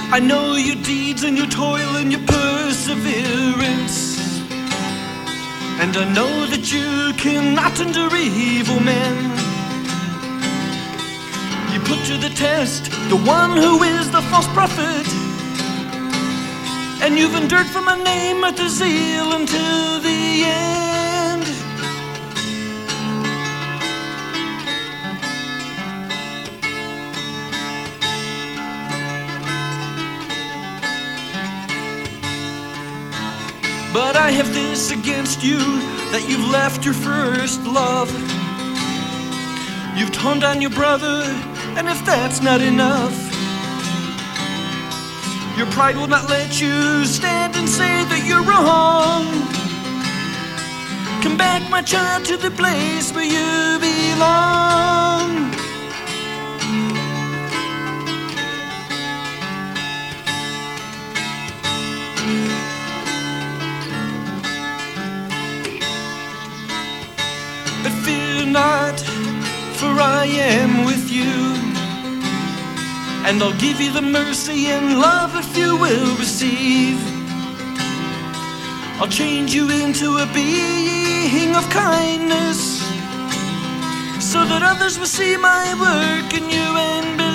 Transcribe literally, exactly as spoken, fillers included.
I know your deeds and your toil and your perseverance, and I know that you cannot endure evil men. You put to the test the one who is the false prophet, and you've endured for my name with the zeal until the end. But I have this against you, that you've left your first love. You've torn down your brother, and if that's not enough, your pride will not let you stand and say that you're wrong. Come back, my child, to the place where you belong. But fear not, for I am with you, and I'll give you the mercy and love if you will receive. I'll change you into a being of kindness, so that others will see my work in you and believe.